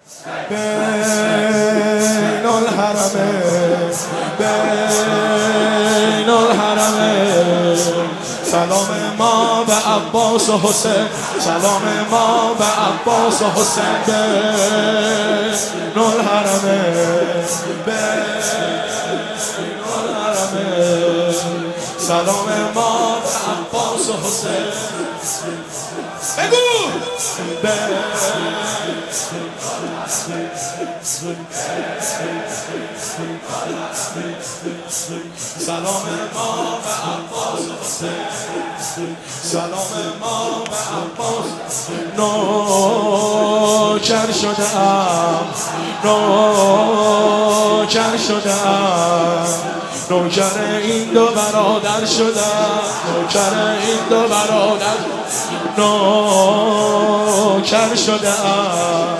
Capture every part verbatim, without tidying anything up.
بین الحرمین بین الحرمین سلام ما به عباس و حسین، سلام ما به عباس و حسین. بین الحرمین بین الحرمین سلام ما به عباس و حسین. بگو سلام ما به عباس و حسین، سلام ما به عباس. نوکر شده‌ام نوکر شده‌ام نوکر این دو برادر شدم، نوکر این دو برادر نوکر شده‌ام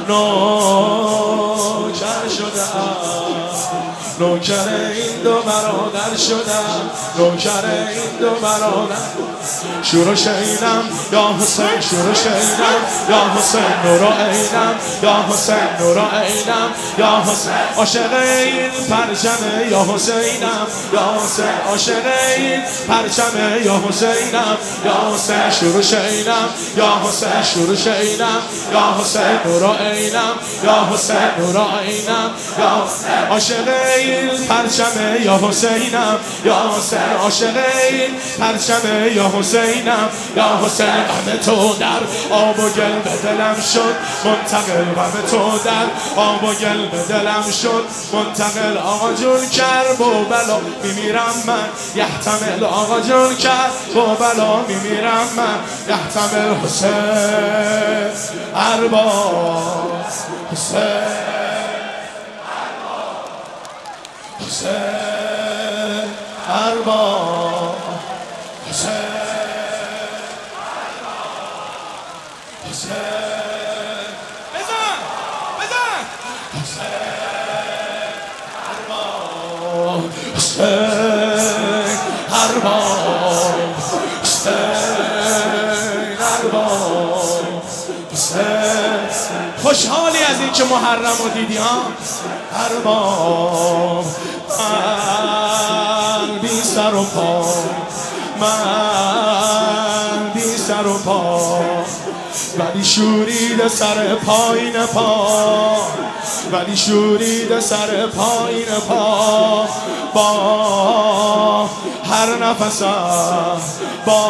نوکر شده‌ام نوکر این دو برادر شدم، نوکر این دو برادر. شروع شینم یا حسین، شروع شینم یا حسین، نور عینم یا حسین، نور عینم یا حسین. عاشق این پرچمه یا حسینم یا حسین، عاشق این پرچمه یا حسینم یا حسین. شروع شینم یا حسین، شروع شینم یا حسین، نور عینم یا حسین، نور عینم یا حسین. عاشق این پرچمه یا حسینم یا حسین، عاشق این پرچمه یا حسینم یا حسین. غم تو در آب و گل به دلم شد منتقل، غم تو در آب و گل به دلم شد منتقل. آقا جون کرب و بلا میمیرم من یحتمل، آقا جون کرب و بلا میمیرم من یحتمل. حسین ارباب حسین حسین ارباب حسین حسین بزن بزن حسین ارباب حسین ارباب حسین ارباب حسین. خوشحالی از این که محرم رو دیدی ها ارباب. من بی سر و پا، من بی سر و پا، ولی شورید سر پایین پا، ولی شورید سر پایین پا. با هر نفسم، با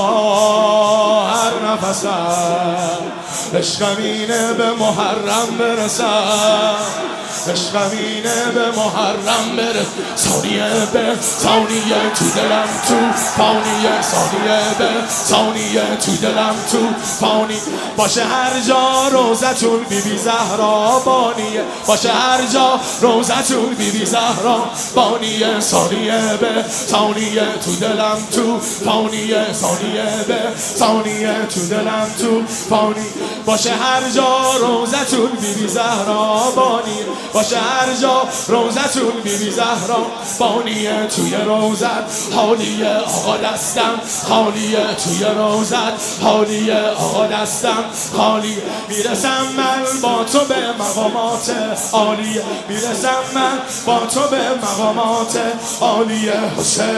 هر نفسم عشقم اینه به محرم برسم، عشقم اینه به محرم بره. ثانیه به ثانیه تو دلم تو فانیه، ثانیه به ثانیه تو دلم تو فانی. باشه هر جا روزتون بی بی زهرا بانیه، باشه هر جا روزتون بی بی زهرا بانیه. ثانیه به ثانیه تو دلم تو فانیه، ثانیه به ثانیه تو دلم تو فانی. باشه هر جا روزتون بی بی زهرا بانیه، باشه هر جا روزتون بی بی زهرا بانیه. توی روزت حالیه آقا دستم خالیه، توی روزت حالیه آقا دستم خالی. میرسم من با تو به مقامات عالیه، میرسم من با تو به مقامات عالیه. حسین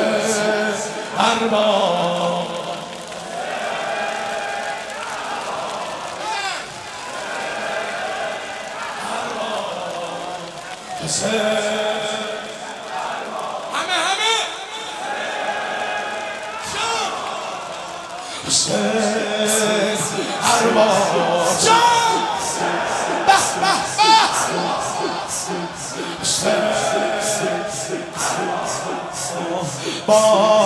ارباب حسین همه همه شام حسین ارباب شام به به به حسین با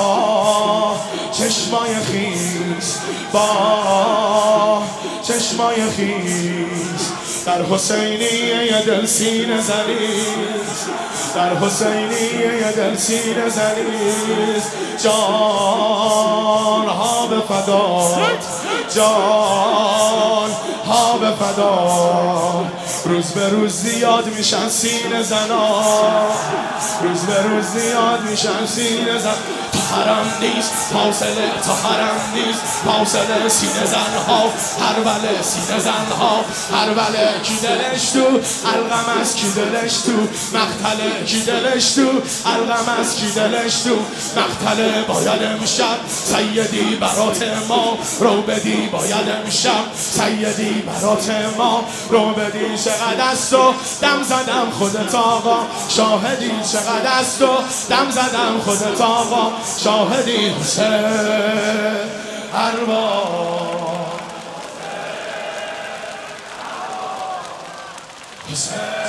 چشمای خیس، با چشمای خیس در حسینیه دل سینه زنیز، در حسینیه دل سینه زنیز. جان ها به فدات، جان ها به فدات. روز به روز زیاد میشن سینه زنا، روز به روز زیاد میشن سینه زنا. حرم نیست، فاصله تا حرم نیست، فاصله سینه زنها، هر بله سینه زنها، هر بله کی دلش تو، الغم از کی دلش تو، مقتله کی دلش تو، الغم از کی دلش تو، مقتله باید امشب سیدی برات ما رو بدی، باید امشب سیدی برات ما رو بدی. چقدر از تو دم زدم خودت آقا شاهدی، چقدر از تو دم زدم خودت آقا شاهدی. حسین ارباب حسین